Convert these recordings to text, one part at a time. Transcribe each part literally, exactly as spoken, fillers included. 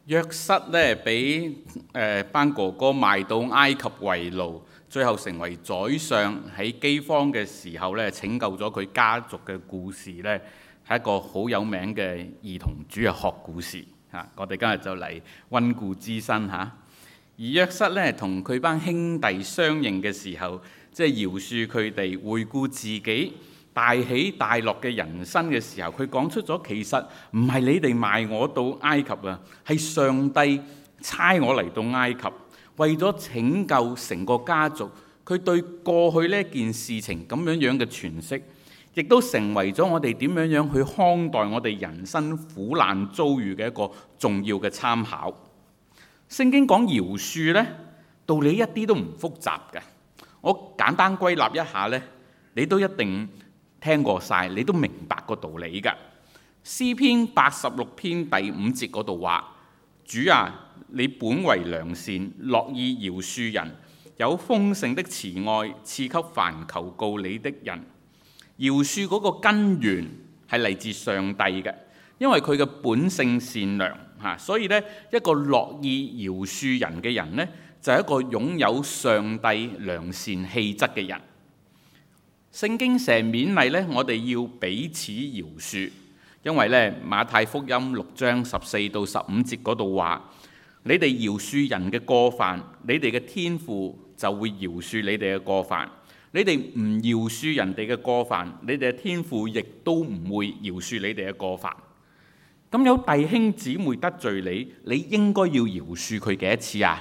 約瑟咧俾誒班哥哥賣到埃及為奴，最後成為宰相，喺饑荒嘅時候咧拯救咗佢家族嘅故事咧，係一個好有名嘅兒童主日學故事嚇。我哋今日就嚟溫故知新嚇。而約瑟咧同佢班兄弟相認嘅時候，即係饒恕佢哋，回顧自己大起大落嘅人生嘅時候，佢講出咗其實唔係你哋賣我到埃及啊，係上帝差我嚟到埃及，為咗拯救成個家族。佢對過去呢件事情咁樣樣嘅詮釋，亦都成為咗我哋點樣樣去看待我哋人生苦難遭遇嘅一個重要嘅參考。聖經講饒恕呢，道理一啲都唔複雜嘅。我簡單歸納一下呢，你都一定聽過晒，你都明白個道理㗎。詩篇八十六篇第五節嗰度話：主啊，你本為良善，樂意饒恕人，有豐盛的慈愛，賜給凡求告你的人。饒恕嗰個根源係嚟自上帝嘅，因為佢嘅本性善良嚇，所以呢，一個樂意饒恕人嘅人呢，就係一個擁有上帝良善氣質嘅人。聖經成勉勵咧，我哋要彼此饒恕，因為咧馬太福音六章十四到十五節嗰度話：你哋饒恕人嘅過犯，你哋嘅天父就會饒恕你哋嘅過犯；你哋唔饒恕人哋嘅過犯，你哋嘅天父亦都唔會饒恕你哋嘅過犯。咁有弟兄姊妹得罪你，你應該要饒恕佢幾多次啊？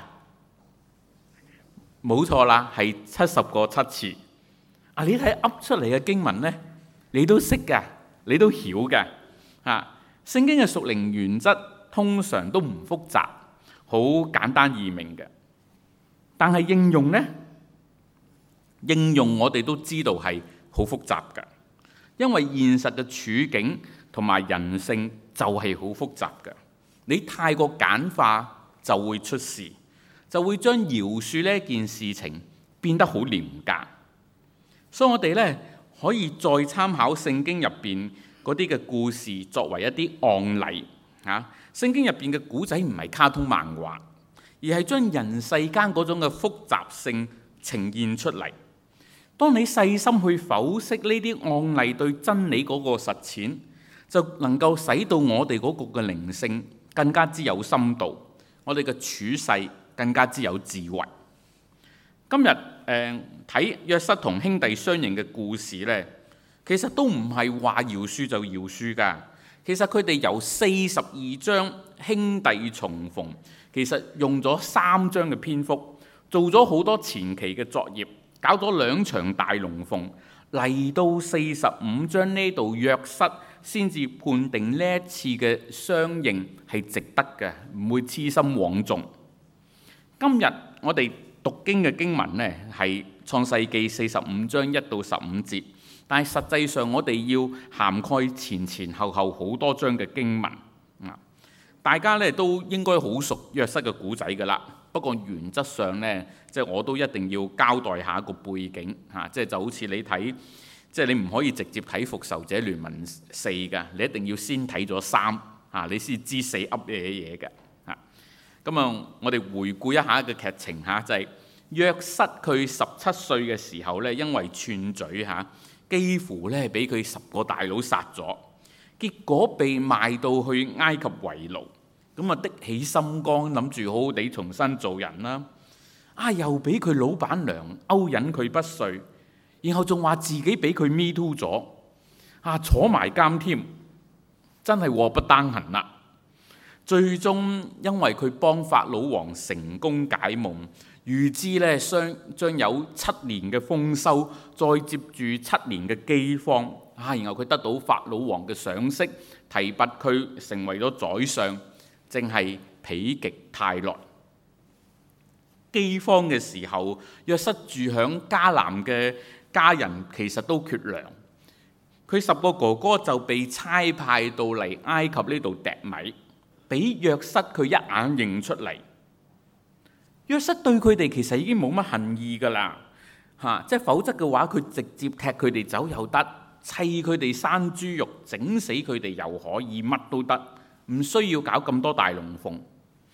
冇錯啦，係七十個七次。啊！你睇噏出嚟嘅經文呢，你都識㗎，你都曉㗎。啊，聖經嘅屬靈原則通常都唔複雜，好簡單易明嘅。但係應用呢，應用我哋都知道係好複雜㗎，因為現實嘅處境同埋人性就係好複雜㗎。你太過簡化就會出事，就會將饒恕呢件事情變得好廉價。所以我哋咧可以再參考聖經入邊嗰啲嘅故事，作為一啲案例嚇。聖經入邊嘅古仔唔係卡通漫畫，而係將人世間嗰種嘅複雜性呈現出嚟。當你細心去剖析呢啲案例對真理嗰個實踐，就能夠使到我哋嗰個嘅靈性更加之有深度，我哋嘅處世更加之有智慧。今日誒睇約瑟同兄弟相認嘅故事呢，其實都唔係話饒恕就饒恕㗎。其實佢哋由四十二章兄弟重逢，其實用咗三章嘅篇幅，做咗好多前期嘅作業，搞咗兩場大龍鳳，嚟到四十五章呢度，約瑟先至判定呢一次嘅相認係值得嘅，唔會痴心枉眾。今日我哋讀經嘅經文呢，係創世記四十五章一到十五節，但係實際上我哋要涵蓋前前後後好多章嘅經文。大家呢都應該好熟約瑟嘅故仔㗎啦。不過原則上呢，即係我都一定要交代下一個背景嚇，即係就好似你睇，即係你唔可以直接睇復仇者聯盟四㗎，你一定要先睇咗三嚇，你先知四噏嘢嘢嘅。咁啊，我哋回顧一下嘅劇情嚇，就係、是、約瑟佢十七歲嘅時候咧，因為串嘴嚇，幾乎咧俾佢十個大佬殺咗，結果被賣到去埃及為奴，咁啊的起心肝，諗住好好地重新做人啦。啊，又俾佢老闆娘勾引佢不遂，然後仲話自己俾佢 me too 咗，啊坐埋監添，真係禍不單行啦。最終因為佢幫法老王成功解夢，預知咧將將有七年嘅豐收，再接住七年嘅饑荒啊，然後佢得到法老王嘅賞識，提拔佢成為咗宰相，正係否極泰來。饑荒嘅時候，約瑟住響迦南嘅家人其實都缺糧，佢十個哥哥就被差派到嚟埃及呢度糴米。俾約瑟佢一眼認出嚟，約瑟對佢哋其實已經冇乜恨意㗎啦，嚇！即係否則嘅話，佢直接踢佢哋走又得，砌佢哋生豬肉，整死佢哋又可以，乜都得，唔需要搞咁多大龍鳳。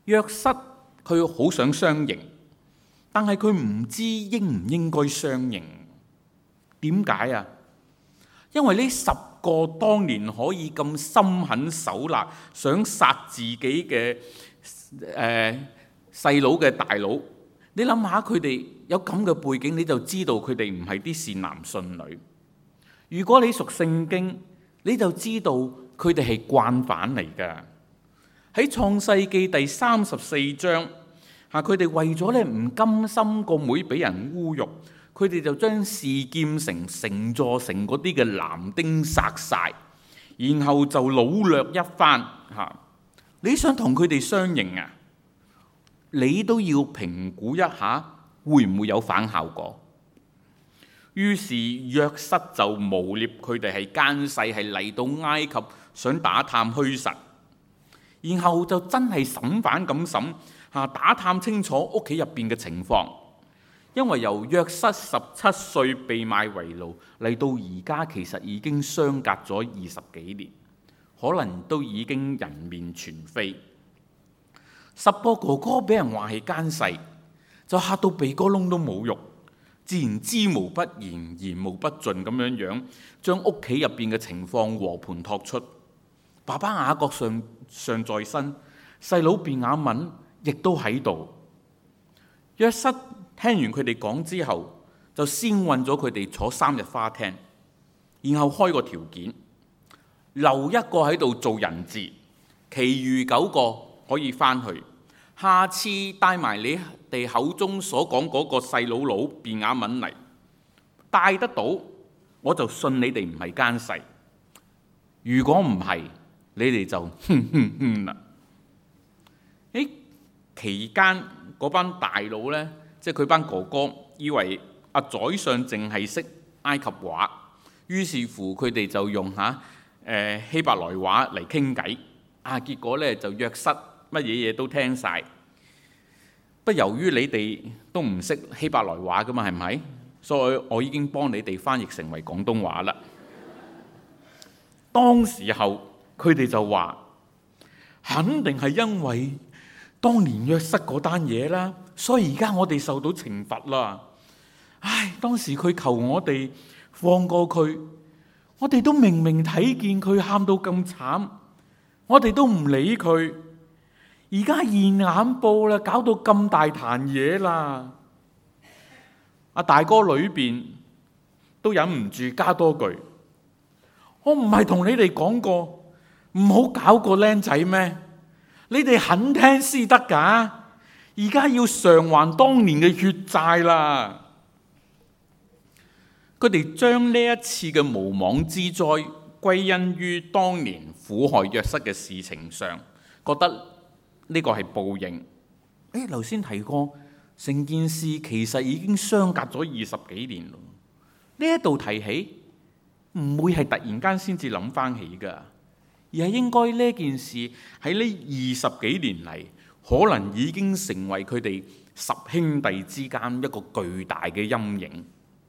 約瑟佢好想相認，但係佢唔知應唔應該相認。點解啊？因為呢十個當年可以咁心狠手辣，想殺自己嘅誒細佬嘅大佬，你諗下佢哋有咁嘅背景，你就知道佢哋唔係啲善男信女。如果你熟聖經，你就知道佢哋係慣犯嚟㗎。喺創世記第三十四章，嚇佢哋為咗咧唔甘心個妹俾人侮辱，佢哋就將示劍城成座城嗰啲嘅男丁殺晒，然後就擄掠一番嚇。你想同佢哋相認啊？你都要評估一下，會唔會有反效果？於是約瑟就誣衊佢哋係奸細，係嚟到埃及想打探虛實，然後就真係審犯咁審嚇，打探清楚屋企入邊嘅情況。因為由約瑟十七歲被賣為奴嚟到而家，其實已經相隔咗二十幾年，可能都已經人面全非。十個哥哥俾人話係奸細，就嚇到鼻哥窿都冇肉，自然知無不言，言無不盡咁樣樣，將屋企入邊嘅情況和盤托出。爸爸雅各尚尚在身，細佬便雅憫亦都喺度。約瑟聽完佢哋講之後，就先運咗佢哋坐三日花廳，然後開個條件，留一個喺度做人質，其餘九個可以翻去。下次帶埋你哋口中所講嗰個細佬佬便雅憫嚟，帶得到我就信你哋唔係奸細。如果唔係，你哋就哼哼哼啦。喺期間嗰班大佬呢，即係佢班哥哥，以為阿宰相淨係識埃及話，於是乎佢哋就用下誒、呃、希伯來話嚟傾偈。啊，結果呢就約瑟乜嘢嘢都聽晒。不由於你哋都唔識希伯來話噶嘛，係咪？所以我已經幫你哋翻譯成為廣東話啦。當時候佢哋就話，肯定係因為當年約瑟嗰單嘢啦，所以而家我哋受到懲罰啦。唉，當時佢求我哋放過佢，我哋都明明睇見佢喊到咁慘，我哋都唔理佢。而家現眼報啦，搞到咁大壇嘢啦。阿大哥裏邊都忍唔住加多句：我唔係同你哋講過唔好搞個僆仔咩？你哋肯聽先得㗎。而家要償還當年嘅血債啦。佢哋將呢一次嘅無妄之災歸因於當年苦害約瑟嘅事情上，覺得呢個係報應。誒，頭先提過，成件事其實已經相隔咗二十幾年咯。呢一度提起，唔會係突然間先至諗翻起㗎，而係應該呢件事喺呢二十幾年嚟，可能已經成為佢哋十兄弟之間一個巨大嘅陰影。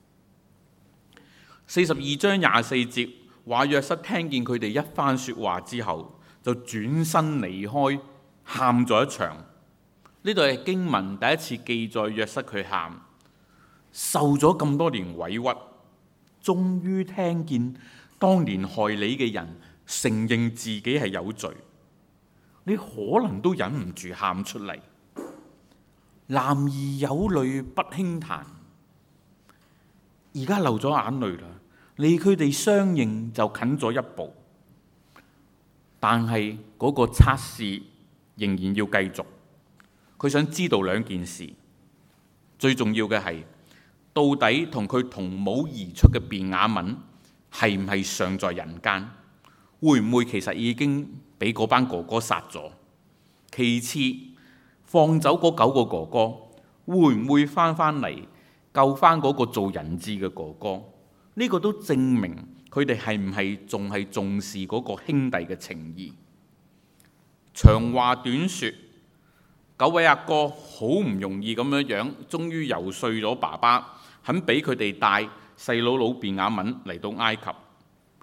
四十二章廿四節話，約瑟聽見佢哋一番說話之後，就轉身離開。喊咗一場。呢度係經文第一次記載約瑟佢喊，受咗咁多年委屈，終於聽見當年害你嘅人承認自己係有罪，你可能都忍唔住喊出嚟。男兒有淚不輕彈，而家流咗眼淚啦，離佢哋相認就近咗一步，但係嗰個測試仍然要繼續。佢想知道兩件事，最重要嘅係到底同佢同母而出嘅便雅憫係唔係尚在人間？會唔會其實已經俾嗰班哥哥殺咗？其次，放走嗰九個哥哥，會唔會翻返嚟救翻嗰個做人質嘅哥哥？呢個都證明佢哋係唔係仲係重視嗰個兄弟嘅情誼。長話短說，九位阿哥好唔容易咁樣樣，終於遊說咗爸爸，肯俾佢哋帶細佬佬便雅憫嚟到埃及。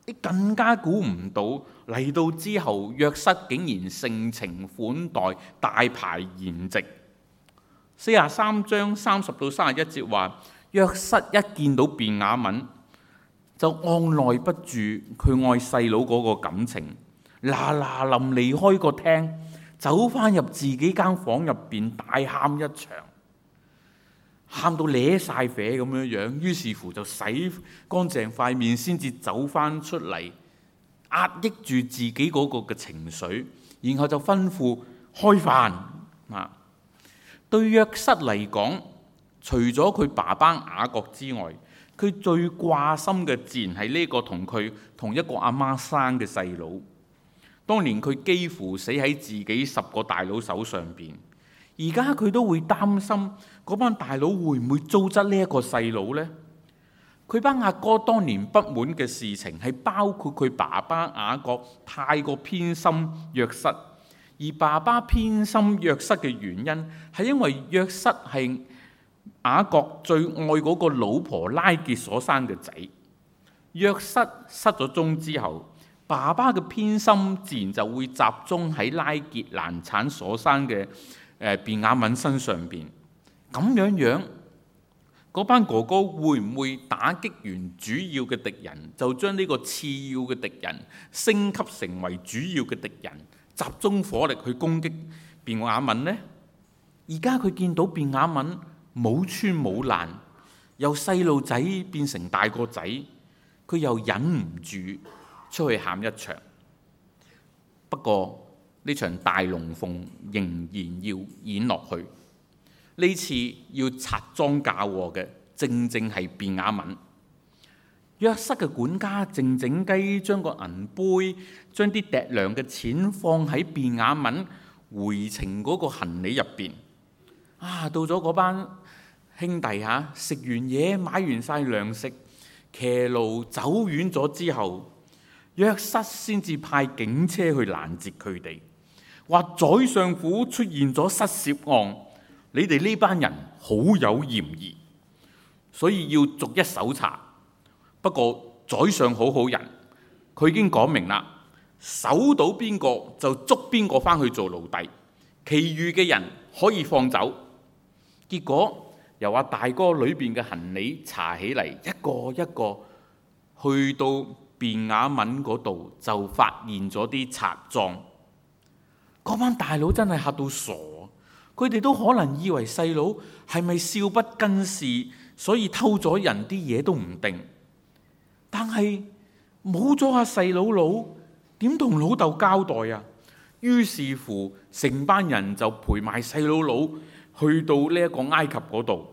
你更加估唔到嚟到之後，約瑟竟然盛情款待，大排筵席。四十三章三十到三十一節話，約瑟一見到便雅憫，就按捺不住佢愛細佬嗰個感情，嗱嗱臨離開個廳，走翻入自己間房入邊，大喊一場，喊到咧晒啡咁樣樣。於是乎就洗乾淨塊面，先至走翻出嚟，壓抑住自己嗰個嘅情緒，然後就吩咐開飯啊！對約瑟嚟講，除咗佢爸爸雅各之外，佢最掛心嘅自然係呢個同佢同一個阿媽生嘅細佬。當年佢幾乎死喺自己十個大佬手上邊，而家佢都會擔心嗰班大佬會唔會糟質呢一個細佬呢？佢班阿哥當年不滿嘅事情係包括佢爸爸雅各太過偏心約瑟，而爸爸偏心約瑟嘅原因係因為約瑟係雅各最愛嗰個老婆拉結所生嘅仔。約瑟失咗蹤之後，爸爸嘅偏心自然就會集中喺拉結難產所生嘅誒便雅憫身上邊。咁樣樣，嗰班哥哥會唔會打擊完主要嘅敵人，就將呢個次要嘅敵人升級成為主要嘅敵人，集中火力去攻擊便雅憫呢？而家佢見到便雅憫冇穿冇爛，由細路仔變成大個仔，佢又忍唔住出去喊一場。不過呢場大龍鳳仍然要演落去。呢次要拆裝嫁禍嘅，正正係便雅憫。約瑟嘅管家靜靜雞將個銀杯，將啲糴糧嘅錢放喺便雅憫回程嗰個行李入邊。啊，到咗嗰班兄弟嚇食完嘢，買完晒糧食，騎驢走遠咗之後，約瑟先至派警車去攔截佢哋，話宰相府出現咗失竊案，你哋呢班人好有嫌疑，所以要逐一搜查。不過宰相好好人，佢已經講明啦，搜到邊個就捉邊個翻去做奴隸，其餘嘅人可以放走。結果由阿大哥裏邊嘅行李查起嚟，一個一個去到便雅憫嗰度，就發現咗啲賊贓。嗰班大佬真係嚇到傻，佢哋都可能以為細佬係咪少不更事，所以偷咗人啲嘢都唔定。但係冇咗阿細佬佬，點同老豆交代啊？於是乎，成班人就陪埋細佬佬去到呢一個埃及嗰度。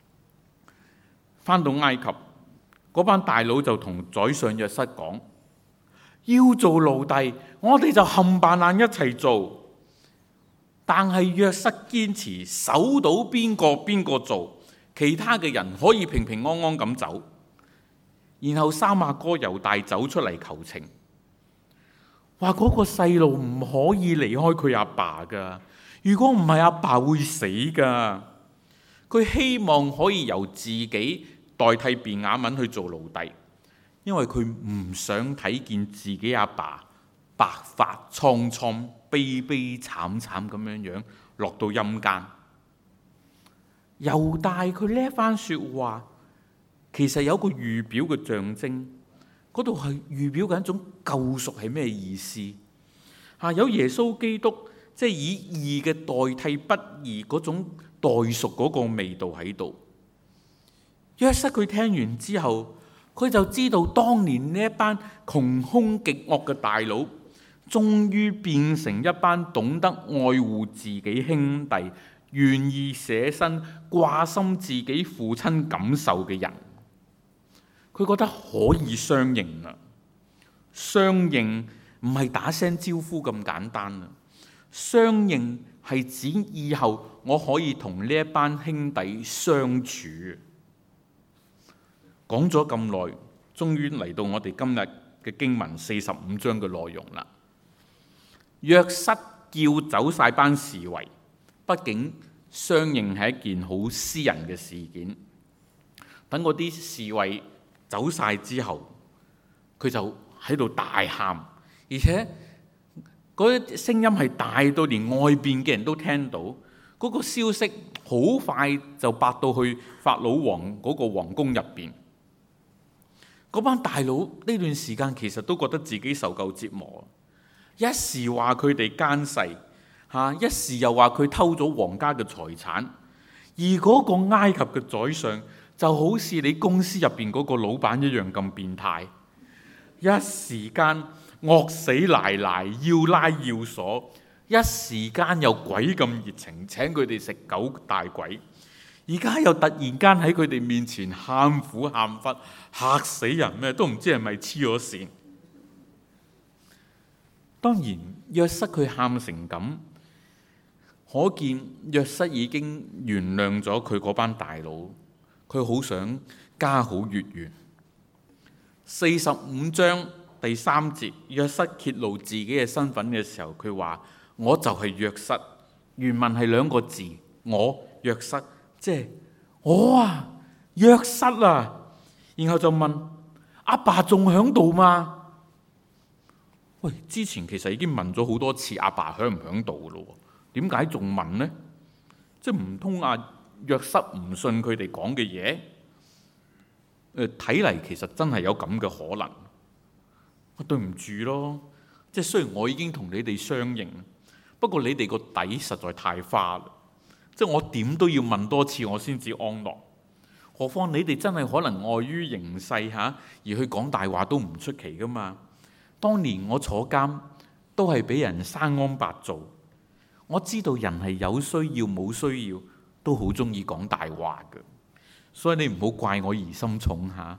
返到埃及，嗰班大佬就同宰相約瑟講：要做奴隸，我哋就冚唪唥一齊做。但係約瑟堅持搜到邊個邊個做，其他嘅人可以平平安安咁走。然後三阿哥猶大走出嚟求情，話嗰個細路唔可以離開佢阿爸噶，如果唔係阿爸會死噶。佢希望可以由自己代替便雅憫去做奴隸，因為佢唔想睇見自己阿爸白髮蒼蒼、悲悲慘慘咁樣樣落到陰間。猶大佢呢一番說話，其實有個預表嘅象徵，嗰度係預表緊一種救贖係咩意思？啊，有耶穌基督即係以義嘅代替不義嗰種代贖嗰個味道喺度。約瑟佢聽完之後，佢就知道當年呢一班窮兇極惡嘅大佬，終於變成一班懂得愛護自己兄弟、願意捨身掛心自己父親感受嘅人。佢覺得可以相認啦，相認唔係打聲招呼咁簡單啦，相認係指以後我可以同呢一班兄弟相處。講咗咁耐，終於嚟到我哋今日嘅經文四十五章嘅內容啦。約瑟叫走晒班侍衛，畢竟相認係一件好私人嘅事件。等嗰啲侍衛走晒之後，佢就喺度大喊，而且嗰啲聲音係大到連外邊嘅人都聽到。嗰、那個消息好快就發到去法老王嗰個皇宮入邊。嗰班大佬呢段時間其實都覺得自己受夠折磨，一時話佢哋奸細嚇，一時又話佢偷咗皇家嘅財產。而嗰個埃及嘅宰相就好似你公司入邊嗰個老闆一樣咁變態，一時間惡死賴賴要拉要鎖，一時間又鬼咁熱情請佢哋食九大簋，而家又突然間喺佢哋面前喊苦喊忽，嚇死人咩？都唔知係咪黐咗線。當然約瑟佢喊成咁，可見約瑟已經原諒咗佢嗰班大佬，佢好想家好月圓。四十五章第三節，約瑟揭露自己嘅身份嘅時候，佢話：我就係約瑟。原文係兩個字，我約瑟，即係我啊，約瑟啊。然後就問：阿爸仲響度嗎？喂，之前其實已經問咗好多次阿爸響唔響度咯，點解仲問呢？即係唔通阿約瑟唔信佢哋講嘅嘢？誒，睇嚟其實真係有咁嘅可能。對唔住咯，即係雖然我已經同你哋相認，不過你哋個底實在太花啦，即係我點都要問多次我先至安樂。何況你哋真係可能礙於形勢嚇而去講大話都唔出奇噶嘛。當年我坐監都係俾人生安白做，我知道人係有需要冇需要都好中意講大話嘅，所以你唔好怪我疑心重嚇。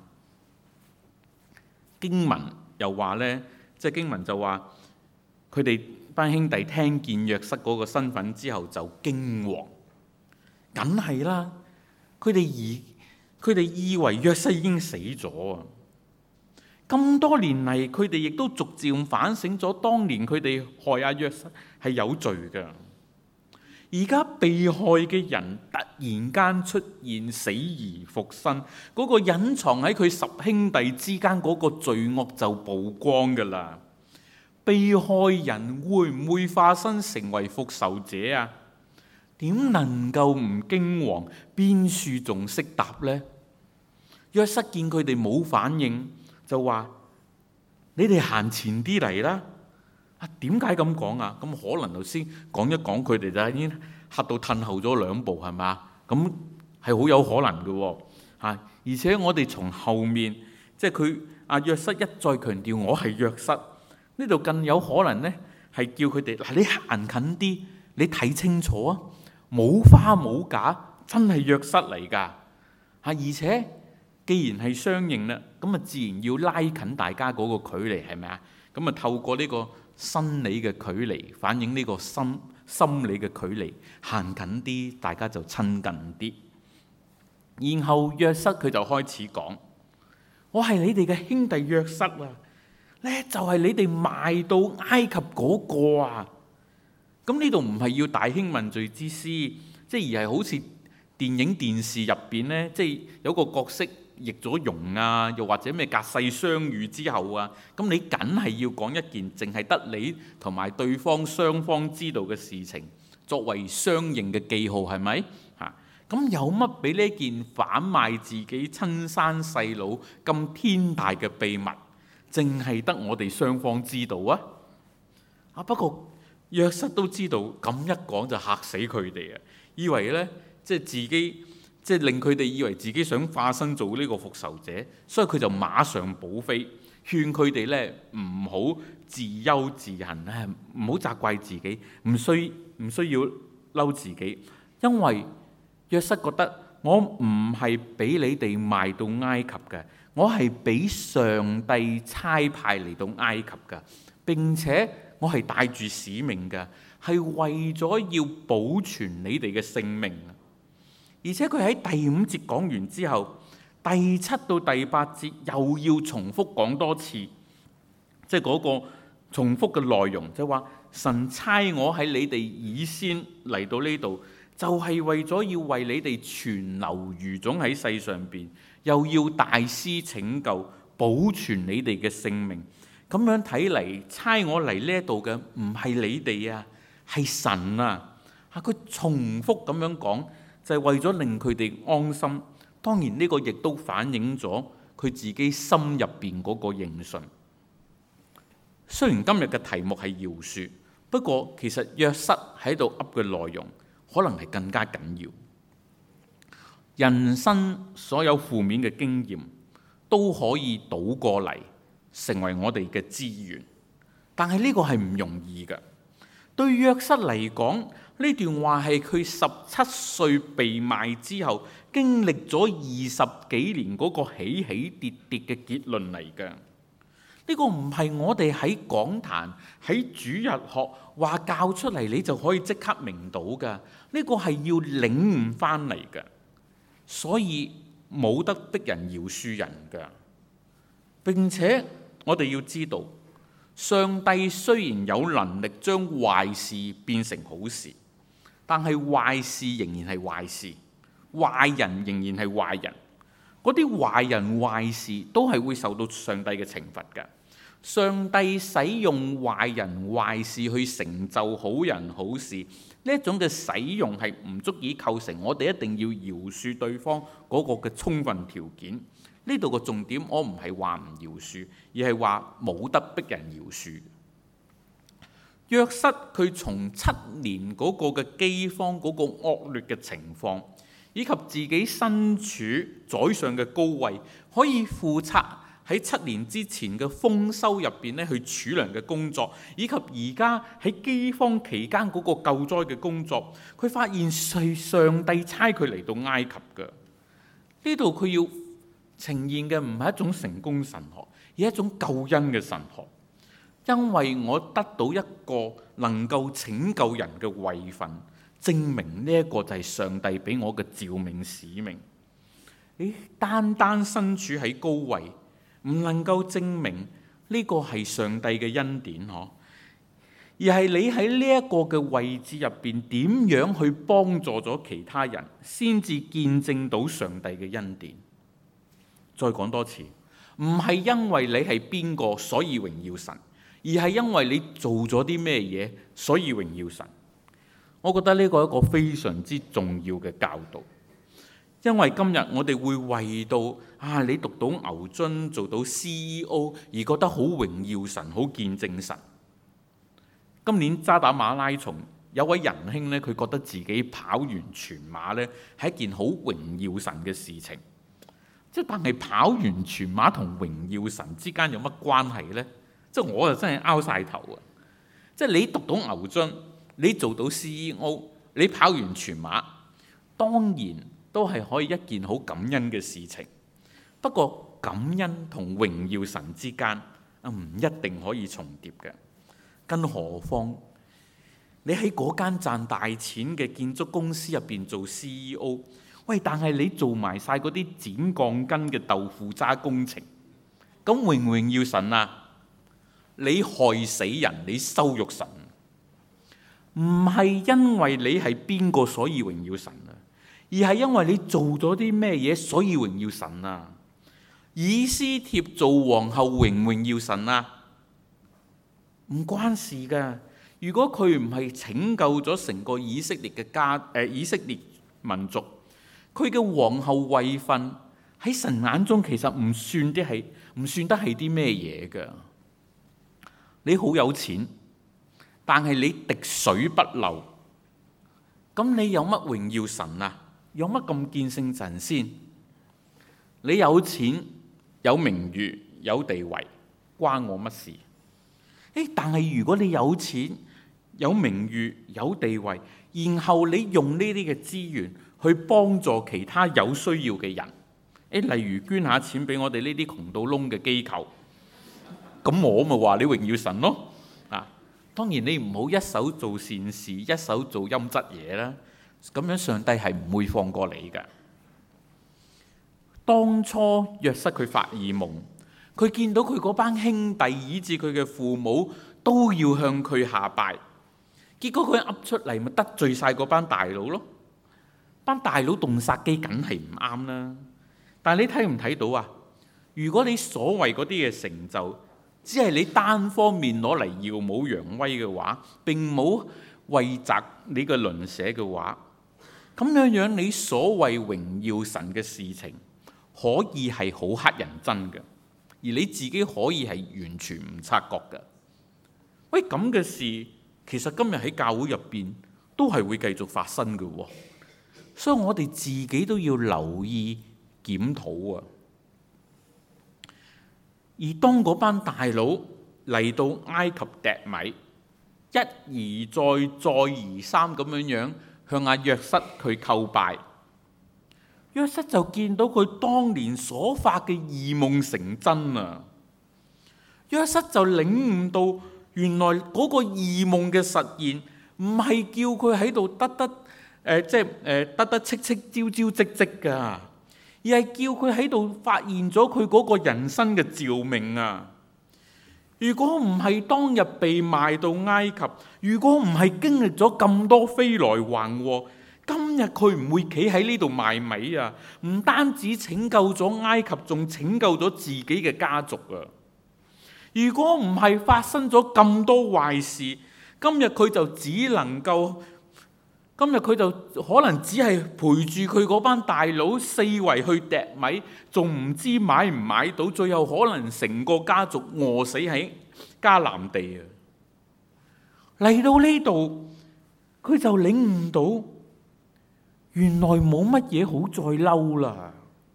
經文又話呢，即係經文就話佢哋班兄弟聽見約瑟嗰個身份之後就驚惶，梗係啦，佢哋以佢哋以為約瑟已經死咗啊！咁多年嚟，佢哋亦都逐漸反省咗，當年佢哋害阿約瑟係有罪㗎。而家被害嘅人突然間出現，死而復生，嗰個隱藏喺佢十兄弟之間嗰個罪惡就曝光㗎啦。被害人會唔會化身成為復仇者啊？點能夠唔驚惶？邊處仲識答呢？約瑟見佢哋冇反應，就話：你哋行前啲嚟啦！啊，點解咁講啊？咁可能頭先講一講，佢哋就已經嚇到褪後咗兩步，係嘛？咁係好有可能嘅喎。而且我哋從後面，即係佢阿約瑟一再強調我係約瑟，呢度更有可能呢係叫佢哋嗱，你行近啲，你睇清楚啊！冇花冇假，真係約瑟嚟㗎。啊，而且既然係相認啦，咁啊自然要拉近大家嗰個距離，係咪啊？咁啊透過呢個生理嘅距離，反映呢個心心理嘅距離，行近啲，大家就親近啲。然後約瑟佢就開始講：我係你哋嘅兄弟約瑟啊，咧就係你哋賣到埃及嗰個啊。咁呢度唔係要大興問罪之師，即係而係好似電影電視入邊呢，即係有個角色易咗容啊，又或者咩隔世相遇之後啊，咁你梗係要講一件淨係得你同埋對方雙方知道嘅事情，作為相認嘅記號，係咪？嚇，咁有乜比呢件販賣自己親生細佬咁天大嘅秘密，淨係得我哋雙方知道啊？啊，不過約瑟都知道，咁一講就嚇死佢哋啊！以為呢，即係自己，即係令佢哋以為自己想化身做呢個復仇者，所以佢就馬上補飛，勸佢哋呢唔好自憂自恨，咧唔好責怪自己，唔需唔需要嬲自己，因為約瑟覺得我唔係俾你哋賣到埃及嘅，我係俾上帝差派嚟到埃及嘅，並且我係帶住使命嘅，係為咗要保存你哋嘅性命。而且佢喺第五節講完之後，第七到第八節又要重複講多次，即係嗰個重複嘅內容，就話神差我喺你哋以先嚟到呢度，就係、是、為咗要為你哋存留餘種喺世上邊，又要大施拯救，保存你哋嘅性命。 咁樣睇嚟，差我嚟呢一度嘅唔係你哋啊，係神啊！嚇，佢重複咁樣講，就係為咗令佢哋安心。當然呢個亦都反映咗佢自己心入邊嗰個認信。雖然今日嘅題目係饒恕，不過其實約瑟喺度噏嘅內容可能係更加緊要。人生所有負面嘅經驗都可以倒過嚟成為我哋嘅資源，但係呢個係唔容易嘅。對約瑟嚟講，呢段話係佢十七歲被賣之後經歷咗二十幾年嗰個起起跌跌嘅結論嚟嘅。呢個唔係我哋喺講壇喺主日學話教出嚟你就可以即刻明到嘅。呢個係要領悟翻嚟嘅，所以冇得逼人饒恕人嘅。並且我哋要知道，上帝雖然有能力將壞事變成好事，但係壞事仍然係壞事，壞人仍然係壞人。嗰啲壞人壞事都係會受到上帝嘅懲罰嘅。上帝使用壞人壞事去成就好人好事，呢一種嘅使用係唔足以構成我哋一定要饒恕對方嗰個嘅充分條件。呢度嘅重點，我唔係話唔饒恕，而係話冇得逼人饒恕。約瑟佢從七年嗰個嘅饑荒嗰個惡劣嘅情況，以及自己身處宰相嘅高位，可以負責喺七年之前嘅豐收入邊咧去儲糧嘅工作，以及而家喺饑荒期間嗰個救災嘅工作，佢發現係上帝差佢嚟到埃及嘅。呢度佢要呈現嘅唔係一種成功神學，而係一種救恩嘅神學。因為我得到一個能夠拯救人嘅位份，證明呢一個就係上帝俾我嘅召命使命。你單單身處喺高位，唔能夠證明呢個係上帝嘅恩典嗬，而係你喺呢一個嘅位置入邊，點樣去幫助咗其他人，先至見證到上帝嘅恩典。再講多次，唔係因為你係邊個所以榮耀神，而係因為你做咗啲咩嘢所以榮耀神。我覺得呢個係一個非常之重要嘅教導，因為今日我哋會為到啊你讀到牛津做到 C E O 而覺得好榮耀神，好見證神。今年渣打馬拉松有位仁兄呢，佢覺得自己跑完全馬呢係一件好榮耀神嘅事情。即係但係跑完全馬同榮耀神之間有乜關係呢？即係我就真係拗晒頭啊！即係你讀到牛津，你做到 C E O， 你跑完全馬，當然都係可以一件好感恩嘅事情。不過感恩同榮耀神之間啊，唔一定可以重疊嘅。更何況你喺嗰間賺大錢嘅建築公司入邊做 C E O。喂，但係你做埋晒嗰啲剪鋼筋嘅豆腐渣工程，咁榮唔榮耀神啊？你害死人，你羞辱神，唔係因為你係邊個所以榮耀神啊，而係因為你做咗啲咩嘢所以榮耀神啊。以斯帖做皇后榮唔榮耀神啊？唔關事噶。如果佢唔係拯救咗成個以色列嘅家，誒、呃、以色列民族。佢嘅皇后位份喺神眼中其實唔算啲係唔算得係啲咩嘢㗎。你好有錢，但係你滴水不漏，咁你有乜榮耀神啊？有乜咁見聖神先？你有錢、有名譽、有地位，關我乜事？誒，但係如果你有錢、有名譽、有地位，然後你用呢啲嘅資源去幫助其他有需要嘅人，誒，例如捐下錢俾我哋呢啲窮到窿嘅機構，咁我咪話你榮耀神咯。啊，當然你唔好一手做善事，一手做陰質嘢啦，咁樣上帝係唔會放過你㗎。當初約瑟佢發異夢，佢見到佢嗰班兄弟以至佢嘅父母都要向佢下拜，結果佢噏出嚟咪得罪晒嗰班大佬咯。班大佬動殺機梗係唔啱啦，但係你睇唔睇到啊？如果你所謂嗰啲嘅成就只係你單方面攞嚟耀武揚威嘅話，並冇惠澤你嘅鄰舍嘅話，咁樣樣你所謂榮耀神嘅事情，可以係好乞人憎嘅，而你自己可以係完全唔察覺嘅。喂，咁嘅事其實今日喺教會入邊都係會繼續發生嘅喎，所以我哋自己都要留意檢討啊。而當嗰班大佬嚟到埃及糴米，一而再、再而三咁樣樣向阿約瑟佢叩拜，約瑟就見到佢當年所發嘅異夢成真啊！約瑟就領悟到，原來嗰個異夢嘅實現唔係叫佢喺度得得誒，即係誒得得戚戚朝朝夕夕㗎，而係叫佢喺度發現咗佢嗰個人生嘅召命啊！如果唔係當日被賣到埃及，如果唔係經歷咗咁多飛來橫禍，今日佢唔會企喺呢度賣米啊！唔單止拯救咗埃及，仲拯救咗自己嘅家族啊！如果唔係發生咗咁多壞事，今日佢就只能夠，今日佢就可能只係陪住佢嗰班大佬四圍去糴米，仲唔知買唔買到，最後可能成個家族餓死喺迦南地啊！嚟到呢度，佢就領悟到，原來冇乜嘢好再嬲啦。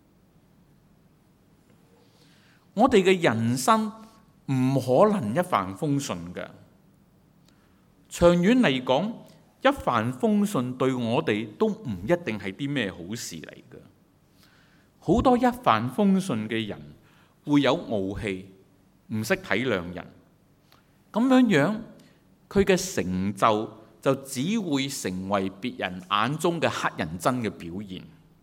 我哋嘅人生唔可能一帆風順嘅，長遠嚟講，一帆風順對我哋都唔一定係啲咩好事嚟嘅。好多一帆風順嘅人會有傲氣，唔識體諒人，咁樣樣佢嘅成就就只會成為別人眼中嘅乞人憎嘅表現。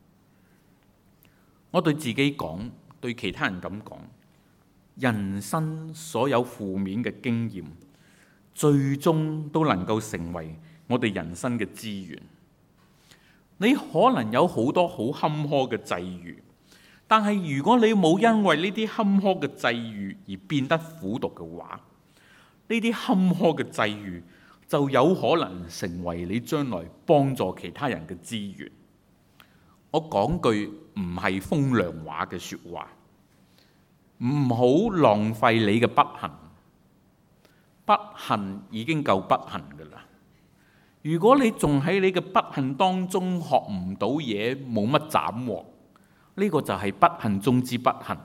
我對自己講，對其他人咁講，人生所有負面嘅經驗，最終都能夠成為我哋人生嘅資源。你可能有好多好坎坷嘅際遇，但係如果你冇因為呢啲坎坷嘅際遇而變得苦毒嘅話，呢啲坎坷嘅際遇就有可能成為你將來幫助其他人嘅資源。我講句唔係風涼話嘅說話，唔好浪費你嘅不幸，不幸已經夠不幸㗎喇。如果你仲喺你嘅不幸當中學唔到嘢，冇乜斬獲，呢個就係不幸中之不幸。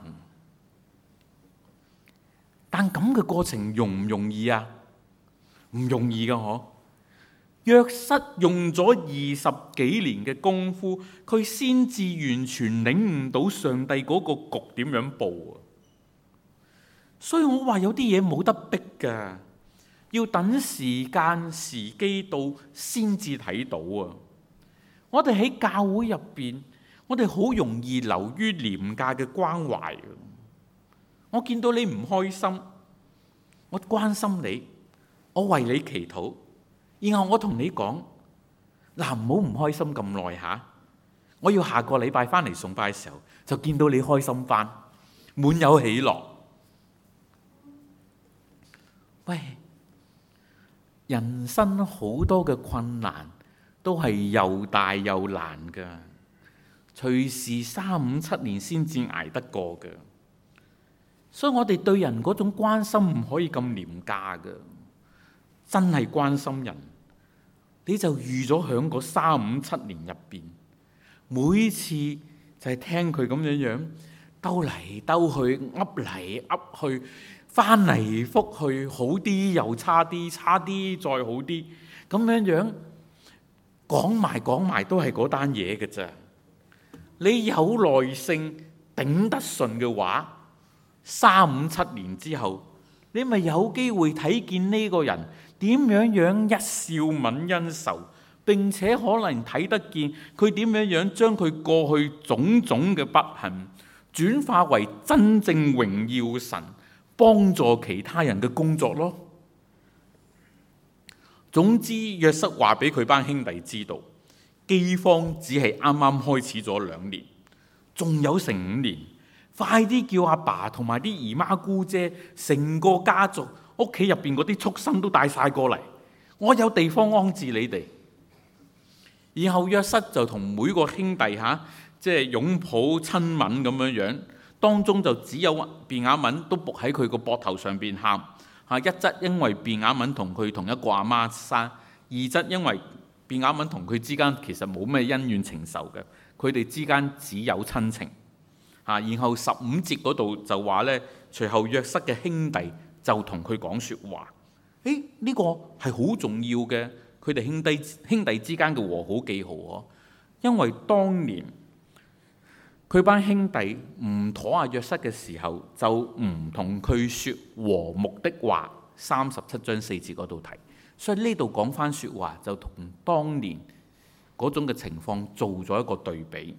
但咁嘅過程容唔容易啊？唔容易㗎嗬。約瑟用咗二十幾年嘅功夫，佢先至完全領悟到上帝嗰個局點樣佈啊！所以我話有啲嘢冇得逼㗎，要等時間時機到先至睇到啊！我哋喺教會入邊，我哋好容易流於廉價嘅關懷。我見到你唔開心，我關心你，我為你祈禱，然後我同你講嗱，唔好唔開心咁耐吓，我要下個禮拜翻嚟崇拜嘅時候就見到你開心翻，滿有喜樂。喂，人生好多嘅困難都係又大又難㗎，隨時三五七年先至捱得過㗎。所以我哋對人嗰種關心唔可以咁廉價㗎，真係關心人，你就預咗響嗰三五七年入邊，每次就係聽佢咁樣樣兜嚟兜去，噏嚟噏去，翻嚟覆去，好啲又差啲，差啲再好啲，咁樣樣講埋講埋都係嗰單嘢嘅咋。你有耐性頂得順嘅話，三五七年之後，你咪有機會睇見呢個人點樣樣一笑泯恩仇，並且可能睇得見佢點樣樣將佢過去種種嘅不幸轉化為真正榮耀神、幫助其他人嘅工作咯。總之，約瑟話俾佢班兄弟知道，饑荒只係啱啱開始咗兩年，仲有成五年。 快啲叫阿爸同埋啲姨媽姑姐，成個家族屋企入邊嗰啲畜生都帶晒過嚟，我有地方安置你哋。然後約瑟就同每個兄弟嚇，即係擁抱親吻咁樣樣，當中就只有便雅憫都伏喺佢個膊頭上邊喊嚇。一則因為便雅憫同佢同一個阿媽生，二則因為便雅憫同佢之間其實冇咩恩怨情仇嘅，佢哋之間只有親情。然後十五節嗰度就話呢，隨後約瑟嘅兄弟就同佢講説話。誒，呢個係好重要嘅，佢哋兄弟兄弟之間嘅和好記號喎。因為當年佢班兄弟唔妥阿約瑟嘅時候，就唔同佢説和睦的話。三十七章四節嗰度提，所以呢度講翻説話就同當年嗰種嘅情況做咗一個對比。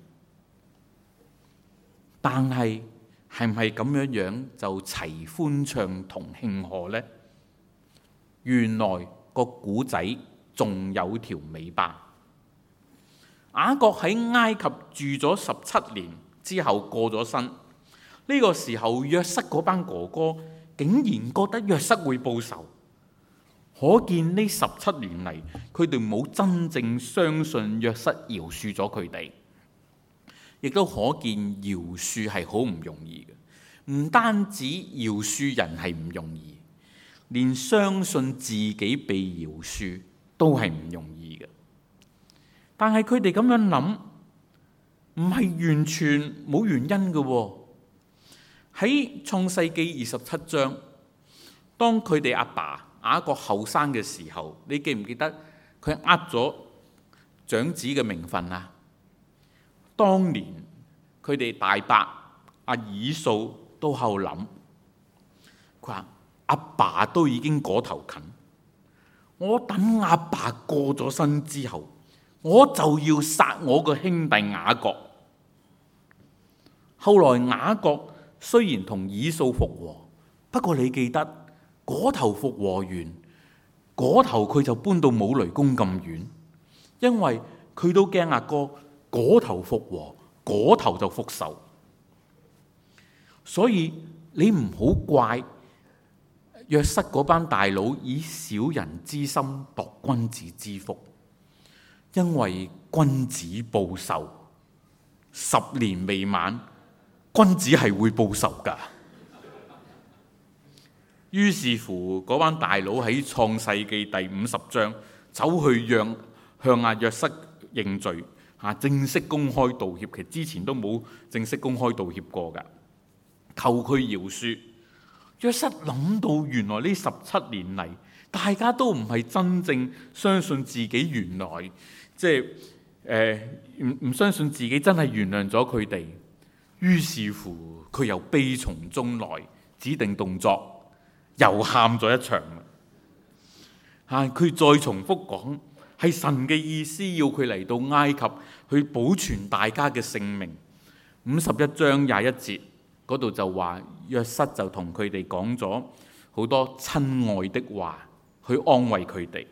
但係係唔係咁樣樣就齊歡唱同慶賀呢？原來個古仔仲有條尾巴。雅各喺埃及住咗十七年之後過咗身，呢、這個時候約瑟嗰班哥哥竟然覺得約瑟會報仇，可見呢十七年嚟佢哋冇真正相信約瑟饒恕咗佢哋。亦都可見饒恕係好唔容易嘅，唔單止饒恕人係唔容易，連相信自己被饒恕都係唔容易嘅。但係佢哋咁樣諗，唔係完全冇原因嘅。喺創世記二十七章，當佢哋阿爸雅各後生嘅時候，你記唔記得佢呃咗長子嘅名分啊？當年佢哋大伯阿以掃都喺度諗，佢話阿爸都已經嗰頭近，我等阿爸過咗身之後，我就要殺我個兄弟雅各。後來雅各雖然同以掃復和，不過你記得嗰頭復和完，嗰頭佢就搬到冇雷公咁遠，因為佢都驚阿哥嗰頭復和，嗰頭就復仇。所以你唔好怪約瑟嗰班大佬以小人之心度君子之腹，因為君子報仇，十年未晚，君子係會報仇㗎。於是乎，嗰班大佬喺創世記第五十章走去讓向阿約瑟認罪。啊！正式公開道歉，其實之前都冇正式公開道歉過㗎，求佢饒恕。約瑟諗到原來呢十七年嚟，大家都唔係真正相信自己原來即係誒唔唔相信自己真係原諒咗佢哋。於是乎，佢又悲從中來，指定動作，又喊咗一場。啊！佢再重複講。係神嘅意思，要佢嚟到埃及去保存大家嘅性命。五十一章廿一節嗰度就話，約瑟就同佢哋講咗好多親愛的話，去安慰佢哋。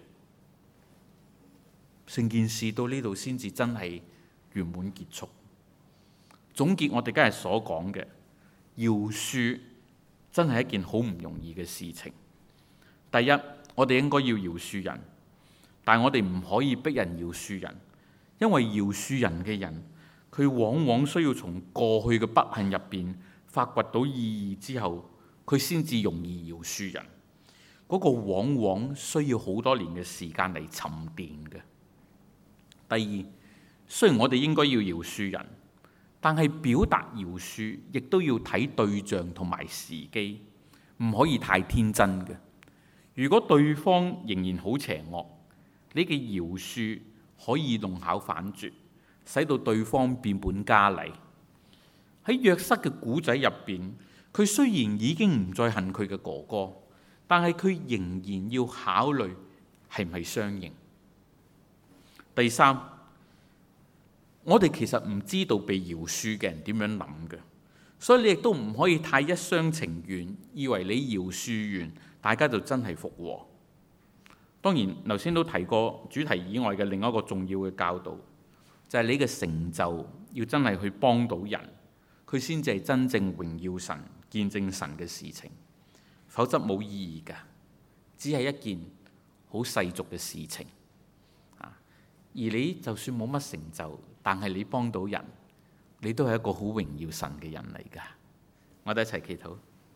成件事到呢度先至真係圓滿結束。總結我哋今日所講嘅，饒恕真係一件好唔容易嘅事情。第一，我哋應該要饒恕人。但我哋唔可以逼人饒恕人，因為饒恕人嘅人，佢往往需要從過去嘅不幸入邊發掘到意義之後，佢先至容易饒恕人。嗰個往往需要好多年嘅時間嚟沉澱嘅。第二，雖然我哋應該要饒恕人，但係表達饒恕亦都要睇對象同埋時機，唔可以太天真嘅。如果對方仍然好邪惡，你嘅饒恕可以弄巧反拙，使到對方變本加厲。喺約瑟嘅古仔入邊，佢雖然已經唔再恨佢嘅哥哥，但係佢仍然要考慮係唔係相應。第三，我哋其實唔知道被饒恕嘅人點樣諗嘅，所以你亦都唔可以太一廂情願，以為你饒恕完，大家就真係復和。當然，頭先都提過主題以外嘅另一個重要嘅教導，就係你嘅成就要真係去幫到人， 佢先至係真正榮耀神、見證神嘅事情，否則冇意義㗎，只係一件好世俗嘅事情。而你就算冇乜成就，但係你幫到人，你都係一個好榮耀神嘅人嚟㗎。我哋一齊祈禱。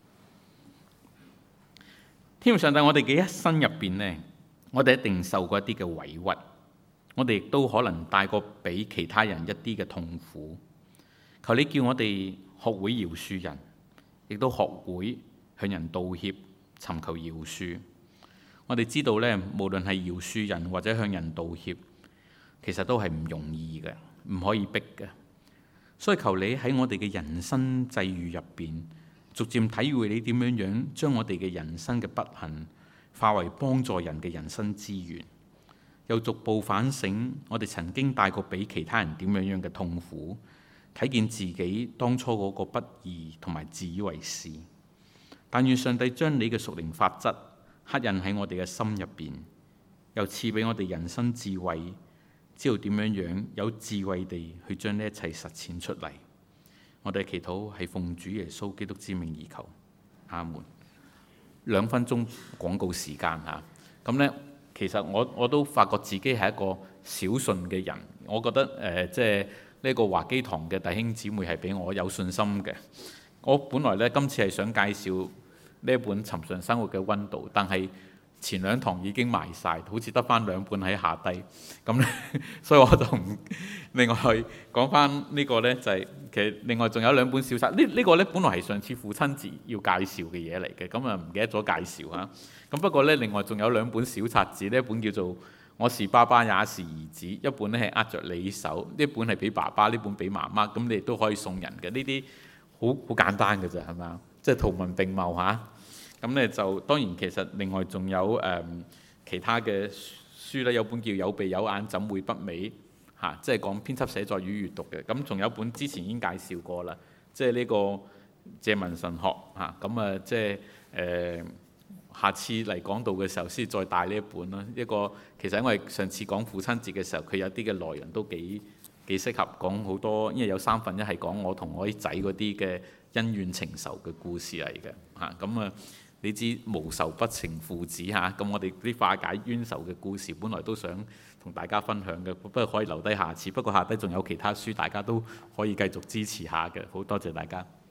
天父上帝，我哋嘅一生入邊呢，我哋一定受過一啲嘅委屈，我哋亦都可能帶過俾其他人一啲嘅痛苦。求你叫我哋學會饒恕人，亦都學會向人道歉，尋求饒恕。我哋知道呢，無論係饒恕人或者向人道歉，其實都係唔容易嘅，唔可以逼嘅。所以求你喺我哋嘅人生際遇入邊，逐漸體會你點樣樣將我哋嘅人生嘅不幸化為幫助人嘅人生資源，又逐步反省我哋曾經帶過俾其他人點樣樣嘅痛苦，睇見自己當初嗰個不義同埋自以為是。但願上帝將你嘅屬靈法則刻印喺我哋嘅心入邊，又賜俾我哋人生智慧，知道點樣樣有智慧地去將呢一切實踐出嚟。我哋祈禱係奉主耶穌基督之名而求，阿門。兩分鐘廣告時間嚇，咁呢，其實我我都發覺自己係一個小信嘅人，我覺得誒、呃、即係呢個華基堂嘅弟兄姊妹係俾我有信心嘅。我本來呢，今次係想介紹呢一本《尋常生活嘅溫度》，但係前兩堂已經賣晒，好似得翻兩本喺下低，咁咧，所以我就唔另外講翻呢個呢，就係、是、其實另外仲有兩本小冊，呢、這、呢個呢，本來係上次父親節要介紹嘅嘢嚟嘅，咁啊唔記得咗介紹嚇。咁不過呢，另外仲有兩本小冊子，呢一本叫做《我是爸爸也是兒子》，一本呢係握着你手，呢本係俾爸爸，呢本俾媽媽，咁你亦都可以送人嘅。呢啲好好簡單嘅啫，係嘛？即係圖文並茂嚇。咁咧就當然其實另外仲有誒、嗯、其他嘅書咧，有本叫有鼻有眼怎會不美嚇、啊，即係講編輯寫作與閱讀嘅。咁仲有一本之前已經介紹過啦，即係呢個借文神學嚇。咁啊即係誒、呃、下次嚟講道嘅時候先再帶呢一本啦。一個其實因為上次講父親節嘅時候，佢有啲嘅內容都幾幾適合講好多，因為有三分一係講我同我啲仔嗰啲嘅恩怨情仇嘅故事嚟嘅嚇。咁啊〜你知無仇不成父子嚇，咁我哋啲化解冤仇嘅故事，本來都想同大家分享嘅，不過可以留低下次。不過下低仲有其他書，大家都可以繼續支持下嘅。好多謝大家。